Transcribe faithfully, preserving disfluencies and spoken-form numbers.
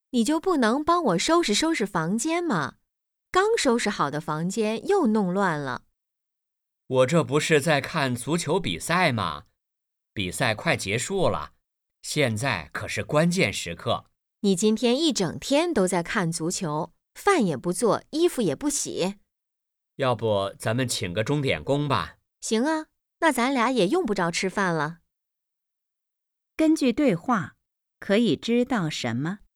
你就不能帮我收拾收拾房间吗？刚收拾好的房间又弄乱了。 我这不是在看足球比赛吗？比赛快结束了，现在可是关键时刻。 你今天一整天都在看足球，饭也不做，衣服也不洗。 要不咱们请个钟点工吧？ 行啊，那咱俩也用不着吃饭了。 根据对话，可以知道什么？